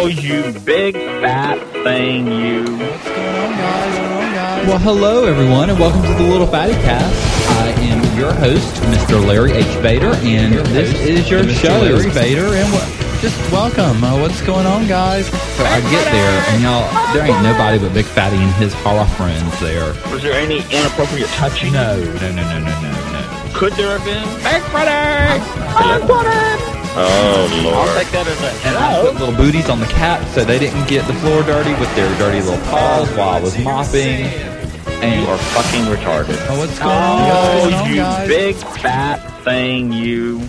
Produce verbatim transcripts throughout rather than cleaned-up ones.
you big fat thing, you. What's going on, guys? What's going on, guys? Well, hello, everyone, and welcome to the Little Fatty Cast. I am your host, Mister Larry H. Vader, and this is your Mister show. Larry Vader, and what, just welcome. Uh, what's going on, guys? So I get there, and y'all, there ain't nobody but Big Fatty and his horror friends there. Was there any inappropriate touching? No, no, no, no, no, no, no. Could there have been? Big Fatty! Big Fatty! Oh, Lord. I'll take that as a... And I put little booties on the cats so they didn't get the floor dirty with their dirty little paws while I was mopping. And You are fucking retarded. Oh, what's going on, guys? What's going Oh, on, you guys? big fat thing, you.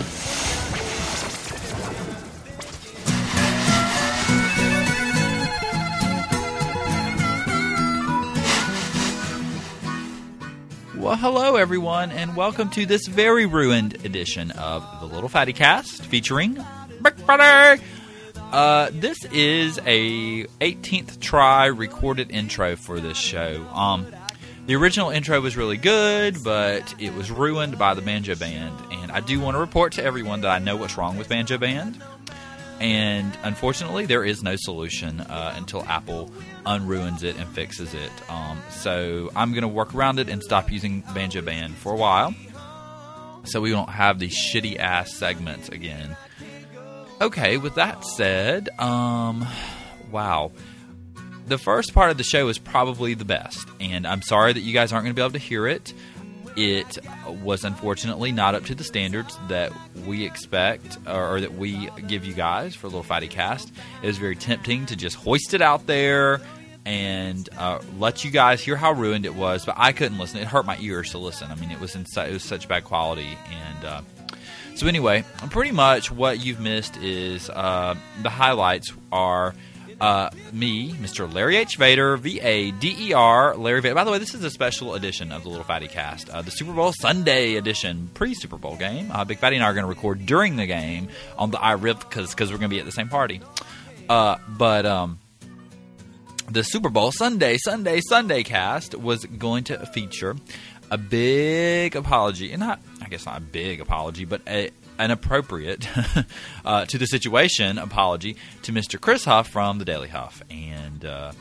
Well, hello, everyone, and welcome to this very ruined edition of the Little Fatty Cast featuring Big Fatty. Uh, this is a eighteenth try recorded intro for this show. Um, the original intro was really good, but it was ruined by the Banjo Band, and I do want to report to everyone that I know what's wrong with Banjo Band. And unfortunately, there is no solution uh, until Apple unruins it and fixes it. Um, so I'm going to work around it and stop using Banjo Band for a while, so we don't have these shitty ass segments again. Okay, with that said, um, wow. The first part of the show is probably the best, and I'm sorry that you guys aren't going to be able to hear it. It was unfortunately not up to the standards that we expect or, or that we give you guys for Little Fatty Cast. It was very tempting to just hoist it out there and uh, let you guys hear how ruined it was, but I couldn't listen. It hurt my ears to listen. I mean, it was in su- it was such bad quality. And uh, so anyway, pretty much what you've missed is uh, the highlights are Uh, me, Mister Larry H. Vader, V A D E R, Larry Vader. By the way, this is a special edition of the Little Fatty Cast, uh, the Super Bowl Sunday edition, pre-Super Bowl game. Uh, Big Fatty and I are going to record during the game on the iRib because we're going to be at the same party. Uh, but um, the Super Bowl Sunday, Sunday, Sunday cast was going to feature a big apology, and not, I guess not a big apology, but a an appropriate uh, to the situation apology to Mister Chris Huff from the Daily Huff. And uh,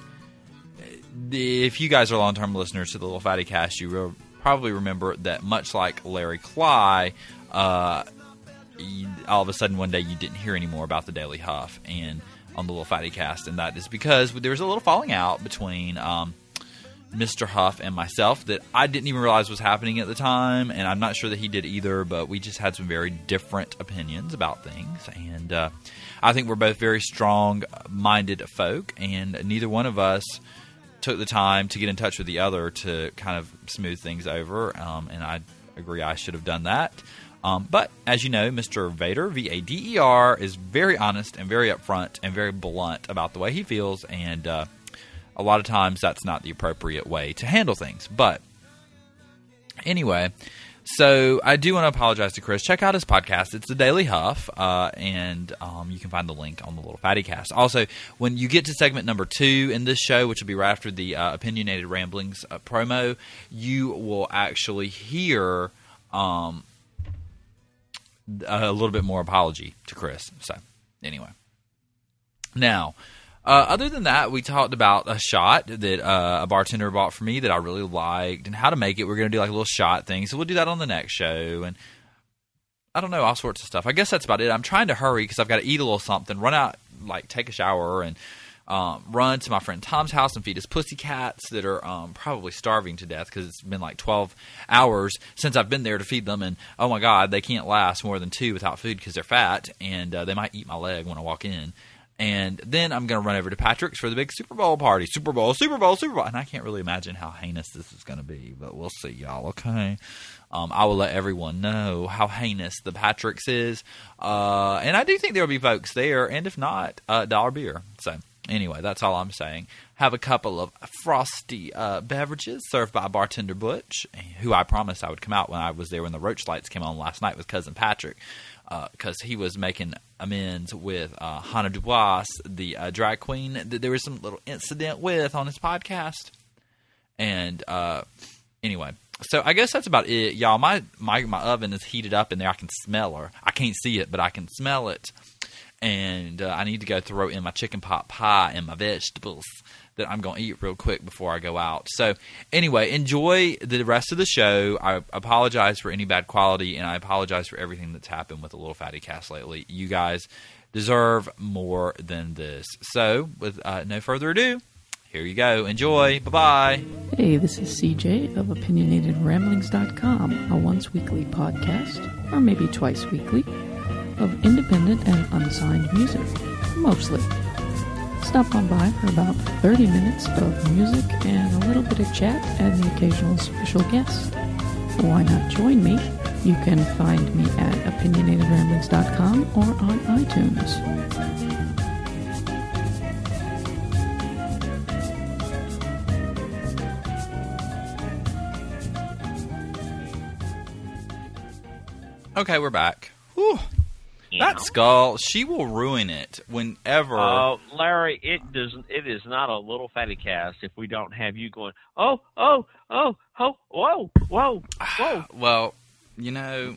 if you guys are long-term listeners to the Little Fatty Cast, you will probably remember that much like Larry Cly, uh, you, all of a sudden one day you didn't hear any more about the Daily Huff and on the Little Fatty Cast, and that is because there was a little falling out between um, Mister Huff and myself that I didn't even realize was happening at the time, and I'm not sure that he did either, but we just had some very different opinions about things, and uh, I think we're both very strong-minded folk, and neither one of us took the time to get in touch with the other to kind of smooth things over, um, and I agree I should have done that. Um, but, as you know, Mister Vader, V A D E R, is very honest and very upfront and very blunt about the way he feels, and uh, a lot of times that's not the appropriate way to handle things. But anyway, so I do want to apologize to Chris. Check out his podcast. It's The Daily Huff, uh, and um, you can find the link on the Little Fatty Cast. Also, when you get to segment number two in this show, which will be right after the uh, Opinionated Ramblings uh, promo, you will actually hear um, a little bit more apology to Chris. So anyway. Now, Uh, other than that, we talked about a shot that uh, a bartender bought for me that I really liked and how to make it. We're going to do like a little shot thing, so we'll do that on the next show. And I don't know, all sorts of stuff. I guess that's about it. I'm trying to hurry because I've got to eat a little something, run out, like take a shower, and um, run to my friend Tom's house and feed his pussy cats that are um, probably starving to death because it's been like twelve hours since I've been there to feed them. And oh my God, they can't last more than two without food because they're fat, and uh, they might eat my leg when I walk in. And then I'm going to run over to Patrick's for the big Super Bowl party. Super Bowl, Super Bowl, Super Bowl. And I can't really imagine how heinous this is going to be, but we'll see, y'all, okay? Um, I will let everyone know how heinous the Patrick's is. Uh, and I do think there will be folks there, and if not, uh, dollar beer. So anyway, that's all I'm saying. Have a couple of frosty uh, beverages served by bartender Butch, who I promised I would come out when I was there when the Roach Lights came on last night with Cousin Patrick. Because uh, he was making amends with uh, Hannah Dubois, the uh, drag queen that there was some little incident with on his podcast. And uh, anyway, so I guess that's about it, y'all. My, my my oven is heated up in there. I can smell her. I can't see it, but I can smell it. and uh, I need to go throw in my chicken pot pie and my vegetables that I'm going to eat real quick before I go out. So anyway, enjoy the rest of the show. I apologize for any bad quality, and I apologize for everything that's happened with the Little Fatty Cast lately. You guys deserve more than this. So with uh, no further ado, here you go. Enjoy. Bye-bye. Hey, this is C J of opinionated ramblings dot com, a once-weekly podcast, or maybe twice weekly, of independent and unsigned music, mostly. Stop on by for about thirty minutes of music and a little bit of chat and the occasional special guest. Why not join me? You can find me at opinionated ramblings dot com or on iTunes. Okay, we're back. Whew. That skull, she will ruin it whenever. Oh, uh, Larry, it doesn't. It is not a Little Fatty Cast if we don't have you going. Oh, oh, oh, oh, whoa, whoa, whoa. Well, you know,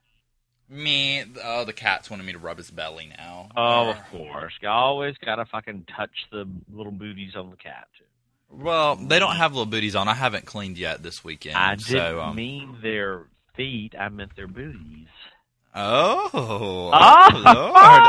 me. Oh, the cat's wanting me to rub his belly now. Oh, of course. You always gotta fucking touch the little booties on the cat. Well, they don't have little booties on. I haven't cleaned yet this weekend. I so, didn't um, mean their feet. I meant their booties. Oh, oh, oh, Lord.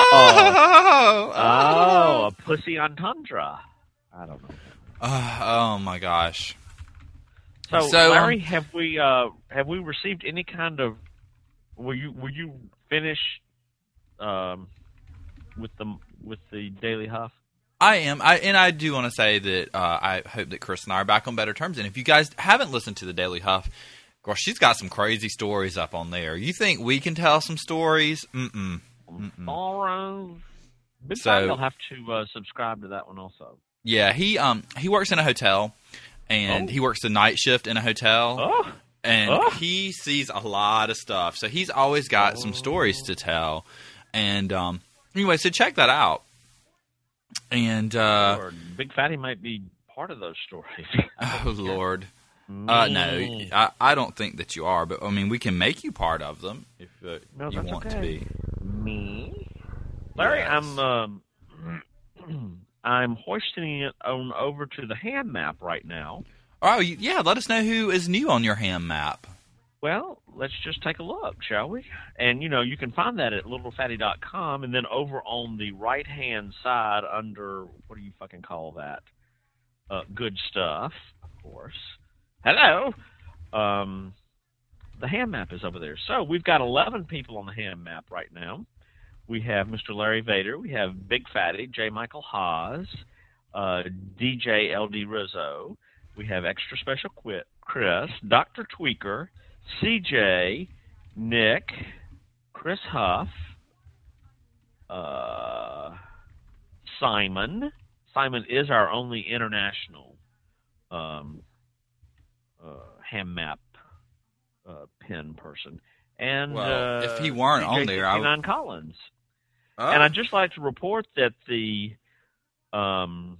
Oh, oh, oh, a pussy on tundra. I don't know. Uh, oh my gosh. So, so Larry, um, have we uh, have we received any kind of? Will you will you finish um, with the with the Daily Huff? I am, I and I do want to say that uh, I hope that Chris and I are back on better terms. And if you guys haven't listened to the Daily Huff, of course, she's got some crazy stories up on there. You think we can tell some stories? Mm-mm. Mm-mm. All right. Big So- Fatty will have to uh, subscribe to that one also. Yeah, he um he works in a hotel, and Oh. he works the night shift in a hotel, Oh, and Oh. he sees a lot of stuff. So he's always got some stories to tell. And um anyway, so check that out. And uh, Lord, Big Fatty might be part of those stories. oh Lord. Uh, no, I, I don't think that you are, but I mean, we can make you part of them if uh, No, you that's want okay. to be. Me, Larry, Yes. I'm um, I'm hoisting it on over to the ham map right now. Oh, you- yeah, let us know who is new on your ham map. Well, let's just take a look, shall we? And, you know, you can find that at little fatty dot com, and then over on the right-hand side under, what do you fucking call that? Uh, good stuff, of course. Hello! Um, the ham map is over there. So we've got eleven people on the ham map right now. We have Mister Larry Vader. We have Big Fatty, J. Michael Haas, uh, D J L D Rizzo. We have Extra Special Quit Chris, Doctor Tweaker, C J, Nick, Chris Huff, uh, Simon. Simon is our only international um, uh, ham map uh, pin person. And Well, uh, if he weren't on there, I would- John Collins. Oh. And I'd just like to report that the um,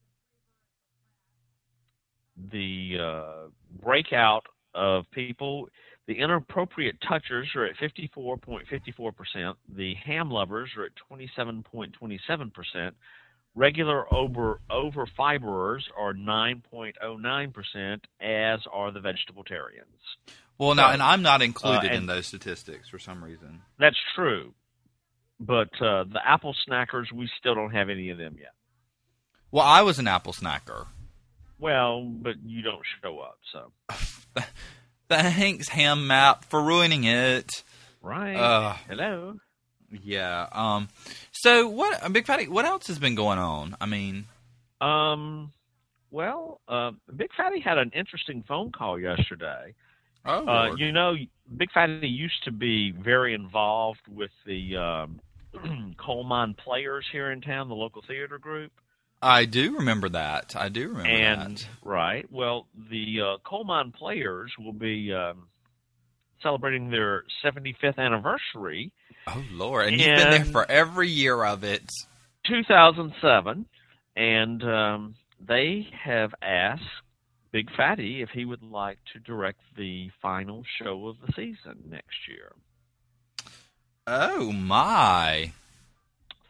the uh, breakout of people, the inappropriate touchers are at fifty-four point five four percent. The ham lovers are at twenty-seven point two seven percent. Regular over over fiberers are nine point zero nine percent, as are the vegetabilitarians. Well, now, So, and I'm not included uh, in and- those statistics for some reason. That's true. But uh, the apple snackers, we still don't have any of them yet. Well, I was an apple snacker. Well, but you don't show up, so. Thanks, ham map, for ruining it. Right. Uh, Hello. Yeah. Um. So, what, Big Fatty? What else has been going on? I mean, Um. Well, uh, Big Fatty had an interesting phone call yesterday. oh, Uh, Lord. you know, Big Fatty used to be very involved with the um, coal mine players here in town, the local theater group. I do remember that. I do remember And that. right, well, the uh, coal mine players will be um, celebrating their seventy-fifth anniversary, Oh, Lord. And, you've been there and- for every year of it. two thousand seven, and um, they have asked Big Fatty if he would like to direct the final show of the season next year. Oh, my.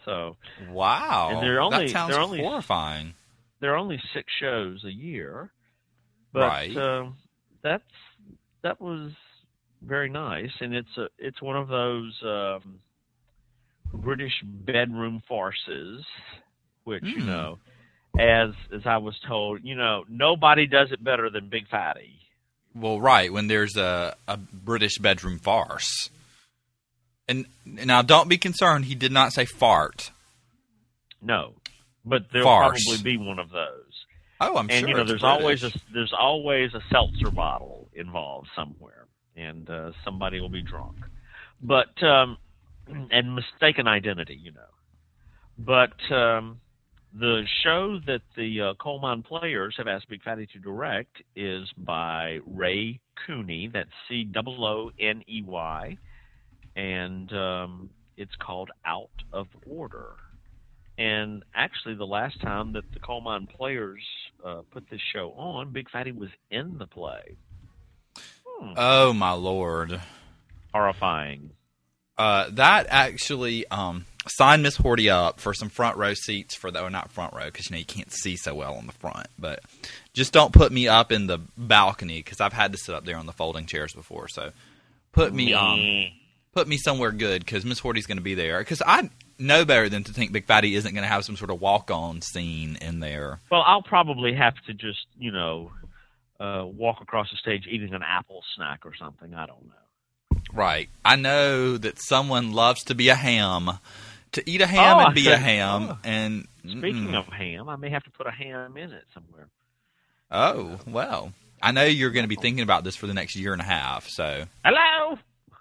So wow, and they're only, that sounds they're only, horrifying. There are only six shows a year, but right. uh, that's that was very nice, and it's a it's one of those um, British bedroom farces, which mm. you know, as as I was told, you know, nobody does it better than Big Fatty. Well, right, when there's a, a British bedroom farce. And now, don't be concerned, he did not say fart. No, but there'll farce. probably be one of those. Oh, I'm and, sure. you know, it's there's British. always a, there's always a seltzer bottle involved somewhere, and uh, somebody will be drunk. But um, and mistaken identity, you know. But um, the show that the uh, Coal Mine Players have asked Big Fatty to direct is by Ray Cooney. That's C O O N E Y. And um, it's called Out of Order. And actually, the last time that the Coal Mine Players uh, put this show on, Big Fatty was in the play. Hmm. Oh, my Lord. Horrifying. Uh, that actually um, signed Miss Horty up for some front row seats for the, or not front row, because you know you can't see so well on the front. But just don't put me up in the balcony, because I've had to sit up there on the folding chairs before. So put me um, put me somewhere good, because Miss Horty's going to be there. Because I know better than to think Big Fatty isn't going to have some sort of walk-on scene in there. Well, I'll probably have to just, you know, uh, walk across the stage eating an apple snack or something. I don't know. Right. I know that someone loves to be a ham. To eat a ham oh, and be said, a ham. Oh. And Speaking mm-mm. of ham, I may have to put a ham in it somewhere. Oh, well. I know you're going to be thinking about this for the next year and a half, so. Hello!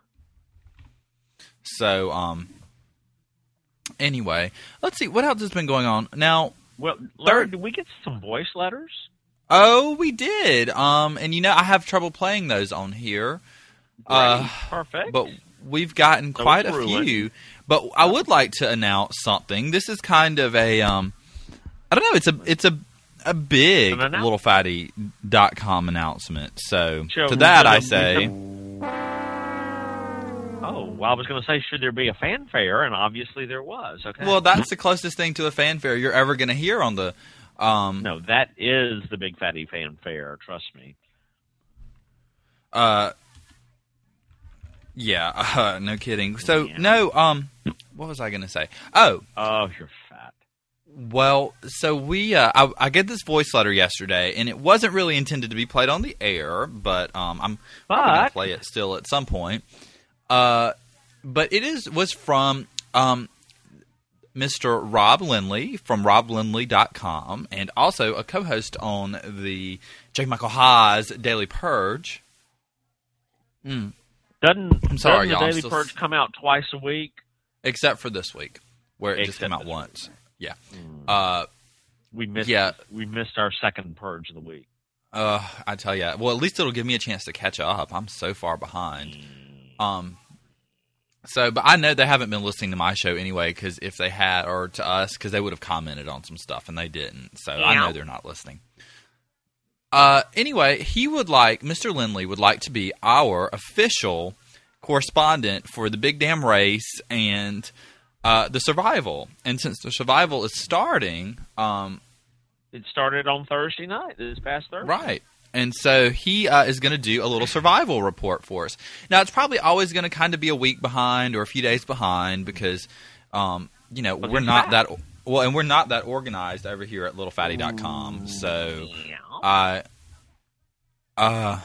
So, um, anyway. Let's see. What else has been going on? Now. Well, Larry, did we get some voice letters? Oh, we did. Um, and, you know, I have trouble playing those on here. Uh, Perfect. But we've gotten quite a few. But I would like to announce something. This is kind of a, um, I don't know, it's a it's a a big little fatty dot com announcement. So sure, to that I gonna, say. Oh, well, I was going to say, should there be a fanfare? And obviously there was. Okay. Well, that's the closest thing to a fanfare you're ever going to hear on the. Um, no, that is the Big Fatty fanfare. Trust me. Uh. Yeah, uh, no kidding. So, yeah. no, um, what was I going to say? Oh. Oh, you're fat. Well, so we, uh, I, I get this voice letter yesterday, and it wasn't really intended to be played on the air, but um, I'm but, probably going to play it still at some point. Uh, but it is was from um, Mister Rob Lindley from rob lindley dot com, and also a co-host on the J. Michael Haas Daily Purge. Mm. Doesn't, I'm sorry, doesn't y'all, the Daily still... Purge come out twice a week? Except for this week, where it Except just came out once. Week. Yeah. Mm. Uh, we missed. Yeah. We missed our second Purge of the week. Uh, I tell you, well, at least it'll give me a chance to catch up. I'm so far behind. Mm. Um. So, but I know they haven't been listening to my show anyway, because if they had, or to us, because they would have commented on some stuff, and they didn't. So yeah. I know they're not listening. Uh, anyway, he would like, Mister Lindley would like to be our official correspondent for the Big Damn Race and uh, the Survival. And since the Survival is starting... Um, it started on Thursday night, this past Thursday. Right. And so he uh, is going to do a little survival report for us. Now, it's probably always going to kind of be a week behind or a few days behind because, um, you know, but we're not that... Well, and we're not that organized over here at little fatty dot com. So, I... Uh, uh,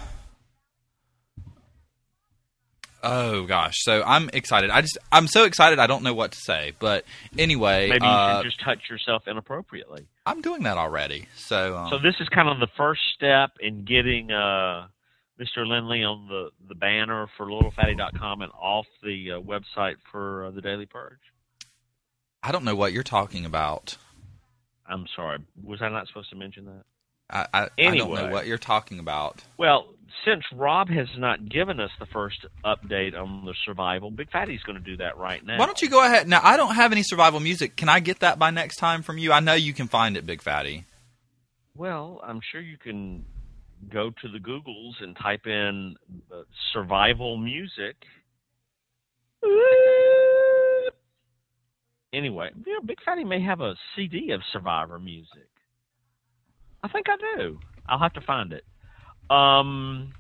oh gosh, so I'm excited. I just I'm so excited I don't know what to say. But anyway, maybe you uh, should just touch yourself inappropriately. I'm doing that already. So um, so this is kind of the first step in getting uh, Mister Lindley on the, the banner for little fatty dot com and off the uh, website for uh, the Daily Purge. I don't know what you're talking about. I'm sorry. Was I not supposed to mention that? I, I, anyway, I don't know what you're talking about. Well, since Rob has not given us the first update on the survival, Big Fatty's going to do that right now. Why don't you go ahead? Now, I don't have any survival music. Can I get that by next time from you? I know you can find it, Big Fatty. Well, I'm sure you can go to the Googles and type in uh, survival music. anyway, you know, Big Fatty may have a C D of Survivor music. I think I do. I'll have to find it. Um,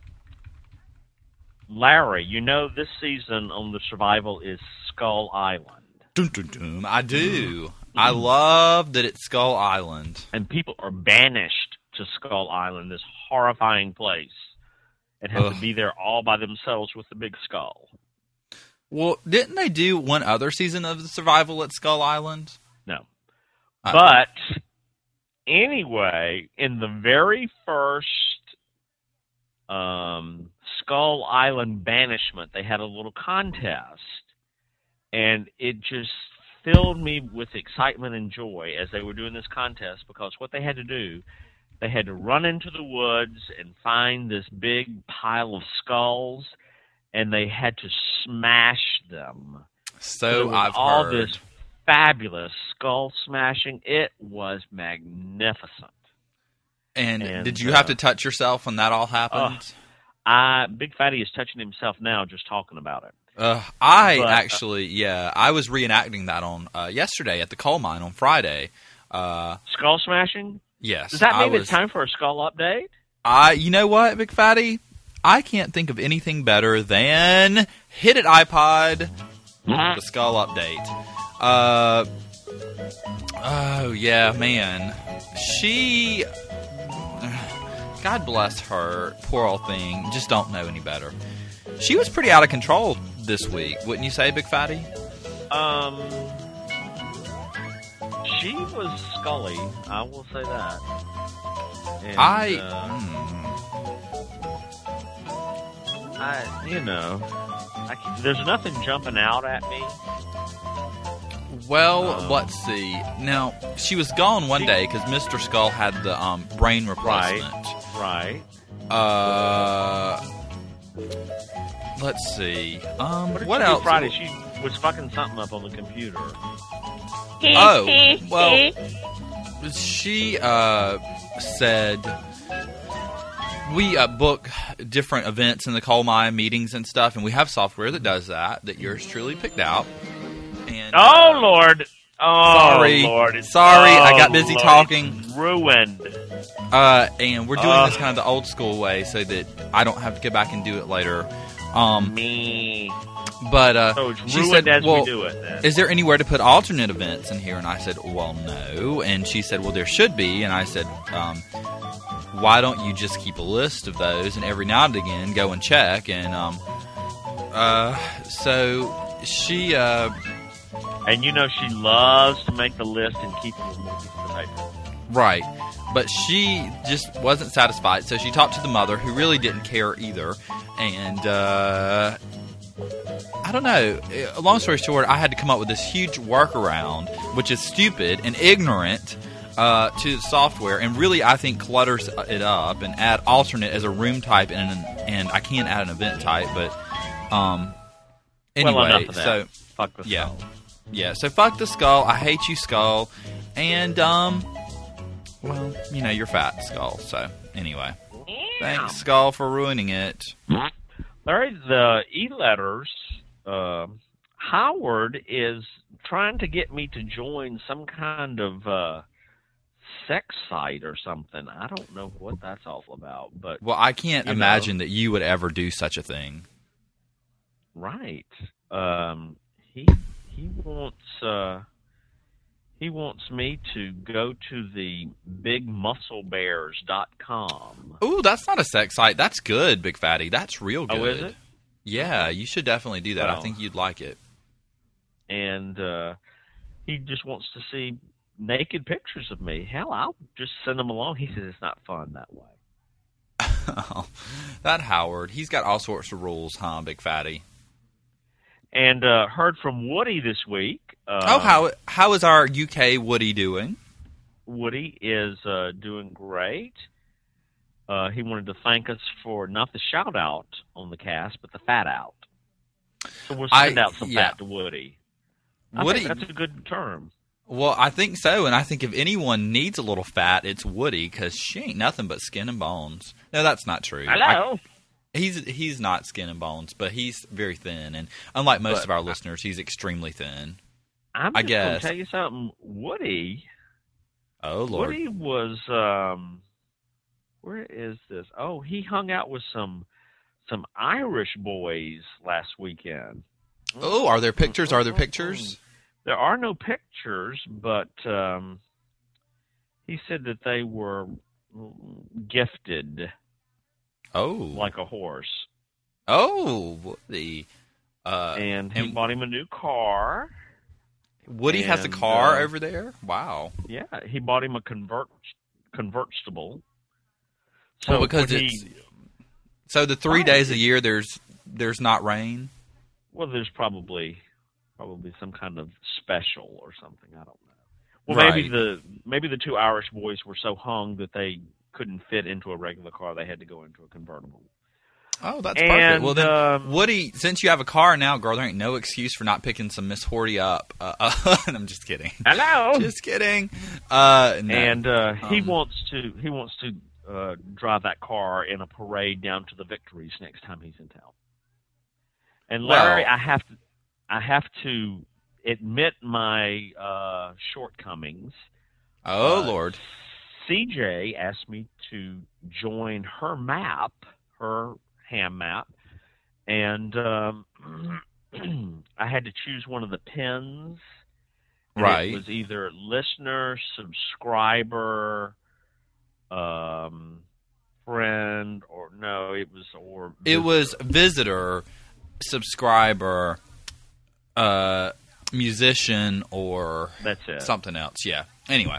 Larry, you know this season on the Survival is Skull Island. Dun, dun, dun. I do. Mm. I love that it's Skull Island. And people are banished to Skull Island, this horrifying place, and have Ugh. to be there all by themselves with the big skull. Well, didn't they do one other season of the Survival at Skull Island? No. Uh, but, anyway, in the very first um, Skull Island banishment, they had a little contest, and it just filled me with excitement and joy as they were doing this contest, because what they had to do, they had to run into the woods and find this big pile of skulls, and they had to smash them. So, so I've all heard. This fabulous skull smashing. It was magnificent. And, and did you uh, have to touch yourself when that all happened? Uh, I Big Fatty is touching himself now just talking about it. Uh, I but, actually, yeah, I was reenacting that on uh, yesterday at the coal mine on Friday. Uh, skull smashing? Yes. Does that mean was, it's time for a skull update? I, you know what, Big Fatty? I can't think of anything better than Hit It iPod, the skull update. Uh, oh, yeah, man. She, God bless her, poor old thing, just don't know any better. She was pretty out of control this week, wouldn't you say, Big Fatty? Um, she was Scully, I will say that. And, I, uh, hmm. I, you know, I, there's nothing jumping out at me. Well, um, let's see. Now, she was gone one she, day because Mister Skull had the um, brain replacement. Right, right. Uh, let's see. Um, what, what else? Friday, she was fucking something up on the computer. Oh, well, she uh, said we uh, book different events in the coal mine, meetings and stuff, and we have software that does that, that yours truly picked out. And, oh, uh, Lord. Oh, sorry. Lord. Sorry, oh, I got busy Lord. talking. It's ruined. Uh, and we're doing uh, this kind of the old school way so that I don't have to go back and do it later. Um, Me. But uh, so it's she ruined said, as well, we do it, then. Is there anywhere to put alternate events in here? And I said, well, no. And she said, well, there should be. And I said, um, why don't you just keep a list of those and every now and again go and check? And um, uh, so she... Uh, and you know she loves to make the list and keep it in the paper. Right. But she just wasn't satisfied. So she talked to the mother, who really didn't care either. And... Uh, I don't know. Long story short, I had to come up with this huge workaround, which is stupid and ignorant uh, to the software, and really, I think, clutters it up, and add alternate as a room type, and and I can't add an event type, but um, anyway. Well, enough of that. So fuck the yeah, skull. yeah. So fuck the skull. I hate you, Skull, and um, well, you know, you're fat, Skull. So anyway, thanks, Skull, for ruining it. Larry, the e-letters, uh, Howard is trying to get me to join some kind of uh, sex site or something. I don't know what that's all about. But well, I can't you imagine know. that you would ever do such a thing. Right. Um, he he wants uh, he wants me to go to the big muscle bears dot com. Ooh, that's not a sex site. That's good, Big Fatty. That's real good. Oh, is it? Yeah, you should definitely do that. Well, I think you'd like it. And uh, he just wants to see naked pictures of me. Hell, I'll just send him along. He says it's not fun that way. That Howard, he's got all sorts of rules, huh, Big Fatty? And uh, heard from Woody this week. Uh, oh, how how is our U K Woody doing? Woody is uh, doing great. Uh, he wanted to thank us for not the shout out on the cast, but the fat out. So we'll send I, out some yeah. fat to Woody. I Woody, think that's a good term. Well, I think so, and I think if anyone needs a little fat, it's Woody, because she ain't nothing but skin and bones. No, that's not true. Hello. I, he's he's not skin and bones, but he's very thin, and unlike most but, of our listeners, he's extremely thin. I'm I just guess. going to tell you something. Woody, Oh, Lord. Woody was, um, where is this? Oh, he hung out with some some Irish boys last weekend. Oh, are there pictures? Are there pictures? There are no pictures, but um, he said that they were gifted Oh. like a horse. Oh, Woody. Uh, And he and bought him a new car. Woody has a and, car uh, over there? Wow. Yeah, he bought him a convert convertible. So So because when it's he, so the three Right. days a year there's there's not rain. well, there's probably probably some kind of special or something. I don't know. Well, Right. maybe the maybe the two Irish boys were so hung that they couldn't fit into a regular car. They had to go into a convertible. Oh, that's And, perfect. Well then, um, Woody, since you have a car now, girl, there ain't no excuse for not picking some Miss Horty up. Uh, uh, I'm just kidding. Hello. Just kidding. Uh, no. And uh, he Um, wants to he wants to uh, drive that car in a parade down to the Victories next time he's in town. And Larry, Well- I have to I have to admit my uh, shortcomings. oh uh, Lord. C J asked me to join her map, her ham map, and um, I had to choose one of the pins. And Right. It was either listener, subscriber, um, friend, or no, it was or It was visitor, subscriber, uh, musician, or That's it. something else. Yeah. Anyway.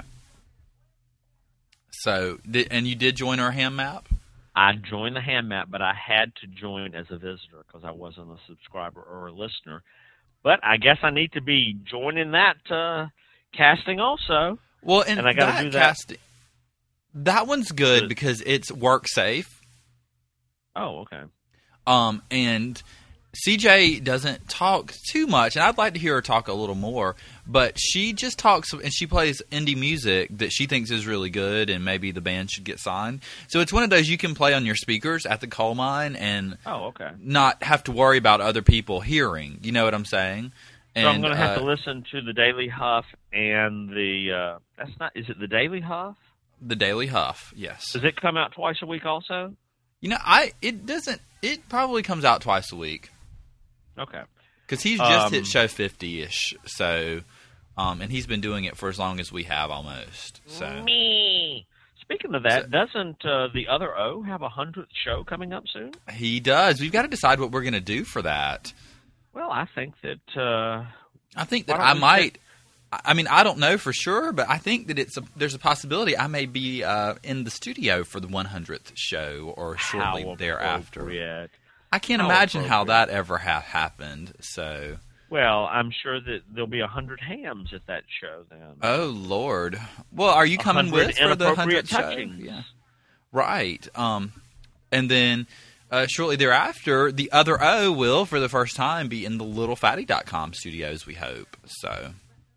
So, did, and you did join our ham map? I joined the ham map, but I had to join as a visitor because I wasn't a subscriber or a listener. But I guess I need to be joining that uh, casting also. Well, and, And I gotta that do that. casting, that one's good Good. because it's work safe. Oh, okay. Um, and C J doesn't talk too much, and I'd like to hear her talk a little more. But she just talks, and she plays indie music that she thinks is really good, and maybe the band should get signed. So it's one of those you can play on your speakers at the coal mine and Oh, okay. not have to worry about other people hearing. You know what I'm saying? And, So I'm going to have uh, to listen to the Daily Huff and the. Uh, that's not. Is it the Daily Huff? the Daily Huff. Yes. Does it come out twice a week also? You know, I it doesn't. It probably comes out twice a week. Okay. Because he's just Um, hit show fifty-ish, so, um, and he's been doing it for as long as we have almost. So, Me. Speaking of that, So- doesn't uh, the other O have a hundredth show coming up soon? he does. We've got to decide what we're going to do for that. Well, I think that. Uh, I think Why that don't I we might. I mean, I don't know for sure, but I think that it's a, there's a possibility I may be uh, in the studio for the one hundredth show or shortly how thereafter. appropriate. I can't How imagine how appropriate. that ever ha- happened. So, Well, I'm sure that there'll be a hundred hams at that show then. oh Lord. Well, are you A coming hundred with for the inappropriate hundredth show? touchings. Yeah. Right. Um, and then uh, shortly thereafter, the other O will, for the first time, be in the little fatty dot com studios, we hope. So,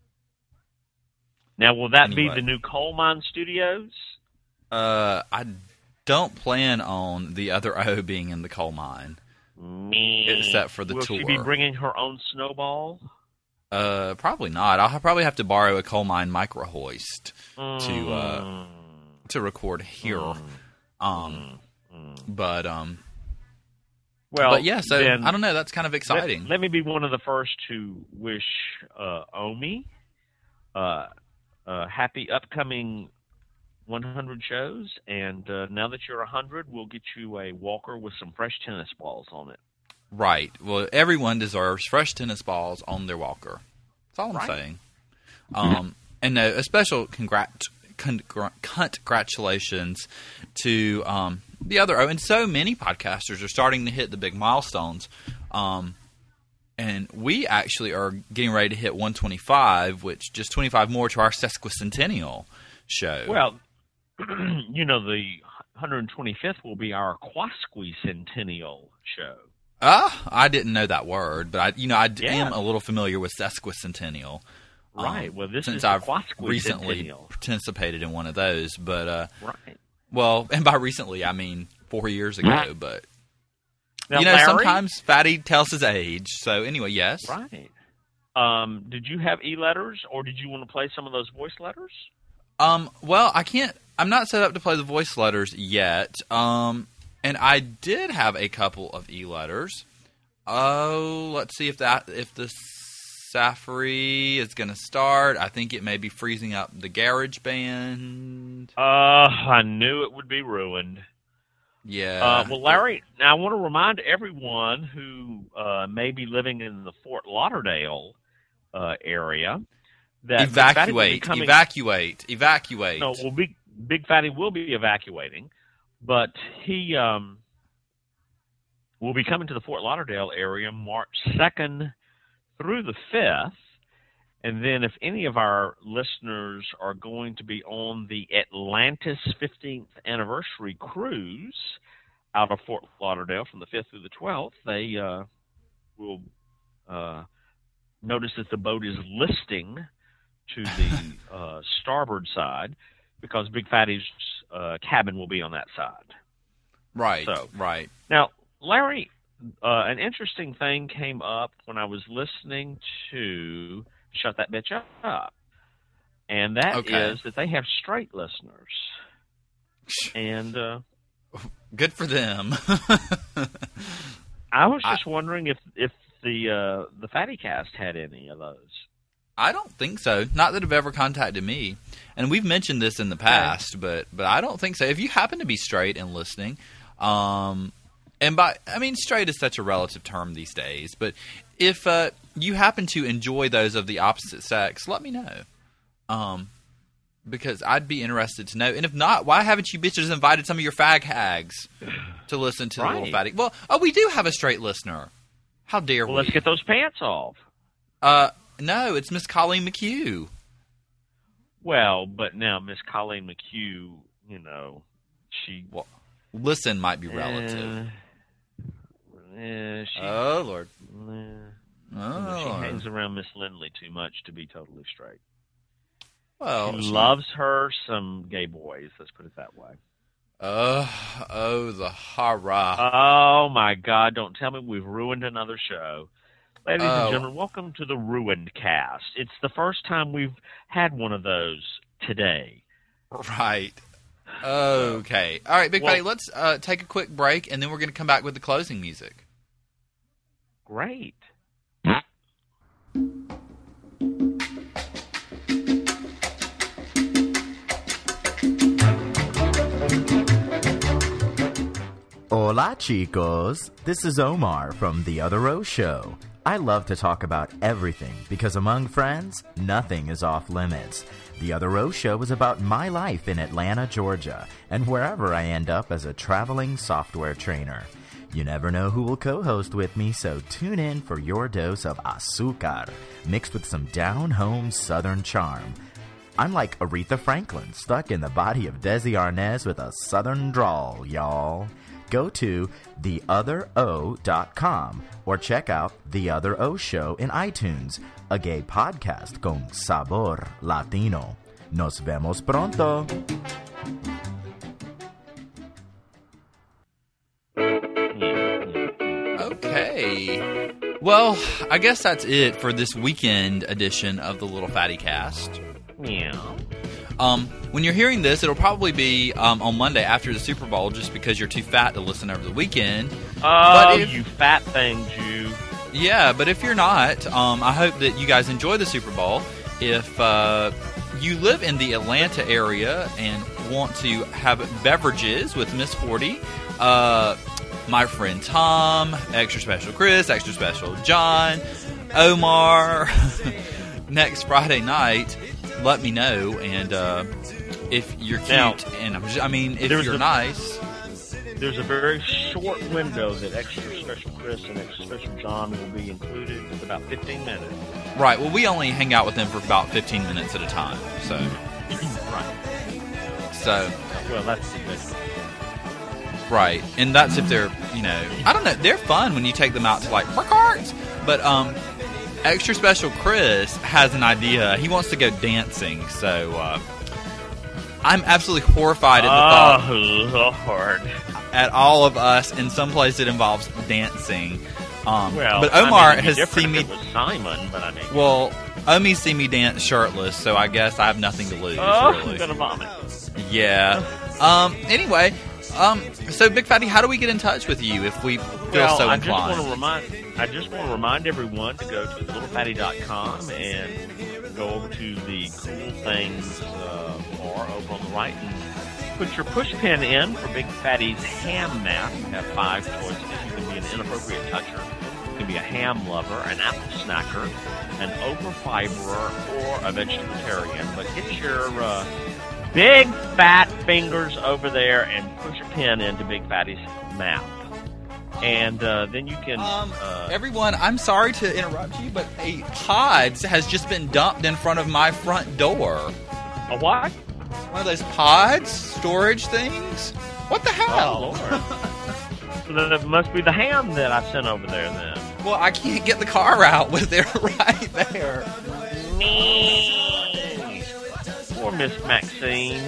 Now, will that Anyway. be the new Coal Mine Studios? uh, I don't plan on the other O being in the coal mine. Me. Except for the will tour. she be bringing her own snowball? Uh, probably not. I'll probably have to borrow a coal mine micro hoist to uh, Mm. to record here. Mm. Um, Mm. but um, Well, but yeah. So then I don't know. That's kind of let- exciting. Let, me be one of the first to wish uh, Omi uh, uh, happy upcoming one hundred shows. And uh, now that you're one hundred, we'll get you a walker with some fresh tennis balls on it. Right. Well, everyone deserves fresh tennis balls on their walker. That's all I'm Right. saying. Um, and no, a special congrat, congr- congratulations to um, the other. Oh, and so many podcasters are starting to hit the big milestones. Um, and we actually are getting ready to hit one twenty-five, which just twenty-five more to our sesquicentennial show. Well, you know, the one hundred twenty-fifth will be our Quasquicentennial show. ah, I didn't know that word, but I, you know, I d- Yeah. am a little familiar with sesquicentennial. Right. Um, Well, this since is I've the recently Quasquicentennial. participated in one of those, but uh, Right. well, and by recently I mean four years ago. But Now, you know, Larry, sometimes Fatty tells his age. So anyway, yes, Right. Um, did you have e-letters, or did you want to play some of those voice letters? Um, well, I can't. I'm not set up to play the voice letters yet. Um, and I did have a couple of e-letters. Oh, let's see if that if the Safari is going to start. I think it may be freezing up the GarageBand. Uh, I knew it would be ruined. Yeah. Uh, well, Larry, now I want to remind everyone who uh, may be living in the Fort Lauderdale uh, area that evacuate, coming, evacuate, evacuate. No, well, Big Big Fatty will be evacuating, but he um, will be coming to the Fort Lauderdale area March second through the fifth. And then if any of our listeners are going to be on the Atlantis fifteenth anniversary cruise out of Fort Lauderdale from the fifth through the twelfth, they uh, will uh, notice that the boat is listing to the uh, starboard side because Big Fatty's uh, cabin will be on that side. Right, so, right. Now, Larry, uh, an interesting thing came up when I was listening to Shut That Bitch Up, and that okay. is that they have straight listeners. And uh, good for them. I was just I, wondering if if the uh, the Fatty Cast had any of those. I don't think so. Not that have ever contacted me. And we've mentioned this in the past, okay. but but I don't think so. If you happen to be straight and listening, um, and by I mean straight is such a relative term these days, but if uh, you happen to enjoy those of the opposite sex, let me know. Um, because I'd be interested to know. And if not, why haven't you bitches invited some of your fag hags to listen to right. the Little Fatty? Well, oh, we do have a straight listener. How dare well, we? Let's get those pants off. Uh. No, it's Miss Colleen McHugh. Well, but now Miss Colleen McHugh, you know, she... Well, listen might be relative. Uh, uh, she, oh, Lord. Uh, oh, she Lord. hangs around Miss Lindley too much to be totally straight. Well, she, she loves her some gay boys, let's put it that way. Uh, oh, the horror. Oh, my God, don't tell me we've ruined another show. Ladies oh. and gentlemen, welcome to the Ruined Cast. It's the first time we've had one of those today. Right. Okay. All right, Big well, Fatty, let's uh, take a quick break, and then we're going to come back with the closing music. Great. Hola, chicos. This is Omar from The Other O Show. I love to talk about everything because among friends, nothing is off limits. The Other O Show is about my life in Atlanta, Georgia, and wherever I end up as a traveling software trainer. You never know who will co-host with me, so tune in for your dose of azúcar, mixed with some down-home southern charm. I'm like Aretha Franklin, stuck in the body of Desi Arnaz with a southern drawl, y'all. Go to the other o dot com or check out The Other O Show in iTunes, a gay podcast con sabor latino. Nos vemos pronto. Okay. Well, I guess that's it for this weekend edition of the Little Fatty Cast. Yeah. Um, when you're hearing this, it'll probably be um, on Monday after the Super Bowl, just because you're too fat to listen over the weekend. Oh, but if, you fat thing, Jew. Yeah, but if you're not, um, I hope that you guys enjoy the Super Bowl. If uh, you live in the Atlanta area and want to have beverages with Miss forty, uh, my friend Tom, Extra Special Chris, Extra Special John, Omar, next Friday night, let me know, and uh, if you're cute, now, and I'm just, I mean, if you're a, nice. There's a very short window that Extra Special Chris and Extra Special John will be included. It's about fifteen minutes. Right, well, we only hang out with them for about fifteen minutes at a time, so. Right. So. Well, that's the thing. Right, and that's if they're, you know, I don't know, they're fun when you take them out to, like, carts, but, um... Extra Special Chris has an idea. He wants to go dancing, so uh, I'm absolutely horrified at the oh, thought Lord. at all of us in some place that involves dancing Um, Well, but I mean, Omar it'd be has different seen me. if it was Simon, but I mean, Well, Omi's seen me dance shirtless, so I guess I have nothing to lose. oh, I'm really. gonna vomit. Yeah. Um. Anyway, um. So, Big Fatty, how do we get in touch with you if we feel Well, so I just inclined? want to remind, I just want to remind everyone to go to little fatty dot com and go over to the cool things uh, bar over on the right and put your push pin in for Big Fatty's ham map. You have five choices. You can be an inappropriate toucher. You can be a ham lover, an apple snacker, an over-fiberer, or a vegetarian. But get your uh, big fat fingers over there and push a pin into Big Fatty's map. And uh, then you can... Um, uh, everyone, I'm sorry to interrupt you, but a pods has just been dumped in front of my front door. a what? One of those pods, storage things. What the hell? Oh, Lord. So then it must be the ham that I sent over there then. Well, I can't get the car out with it right there. Me. Poor Miss Maxine.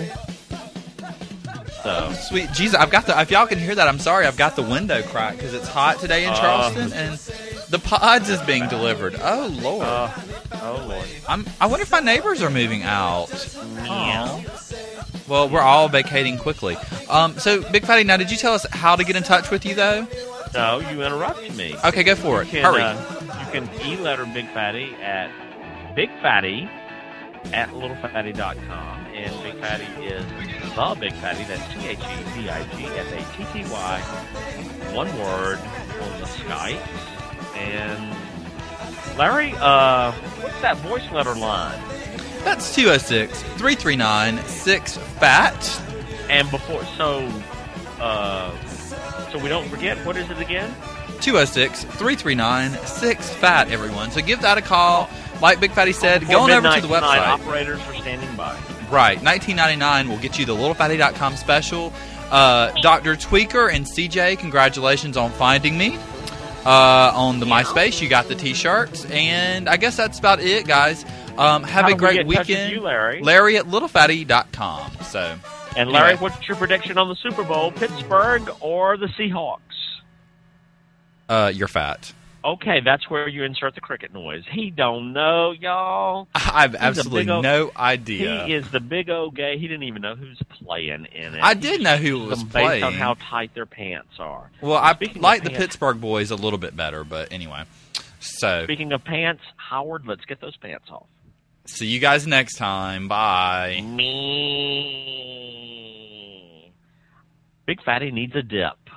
So, Sweet Jesus, I've got the. If y'all can hear that, I'm sorry. I've got the window cracked because it's hot today in Uh. Charleston, and the pods is being delivered. Oh Lord. uh, oh Lord. I'm. I wonder if my neighbors are moving out. Meow. Well, we're all vacating quickly. Um. So, Big Fatty, now did you tell us how to get in touch with you though? No, you interrupted me. Okay, go for it. You can, Hurry. Uh, you can e-letter Big Fatty at Big Fatty at little fatty dot com. And Big Fatty is the Big Fatty. That's T H E B I G F A T T Y. One word on the Skype. And Larry, uh, what's that voice letter line? That's two oh six, three three nine, six F A T. And before, so, uh, so we don't forget, what is it again? two oh six, three three nine, six F A T, everyone. So give that a call. Like Big Fatty said, Before go on over to midnight the tonight, website. Operators are standing by. Right, nineteen ninety-nine will get you the little fatty dot com special. Uh, Doctor Tweaker and C J, congratulations on finding me. Uh, on the MySpace, you got the T-shirts, and I guess that's about it, guys. Um, have How a do we great get in touch with weekend, you, Larry? Larry at little fatty dot com. So, And Larry, anyway. what's your prediction on the Super Bowl? Pittsburgh or the Seahawks? uh, you're fat. Okay, that's where you insert the cricket noise. He don't know, y'all. I've a absolutely big ol- no idea. He is the big old gay. He didn't even know who's playing in it. I did know who was Based playing. on how tight their pants are. Well, I Speaking of like the pants- Pittsburgh boys a little bit better, but anyway. So, Speaking of pants, Howard, let's get those pants off. see you guys next time. Bye. Me. Big Fatty needs a dip.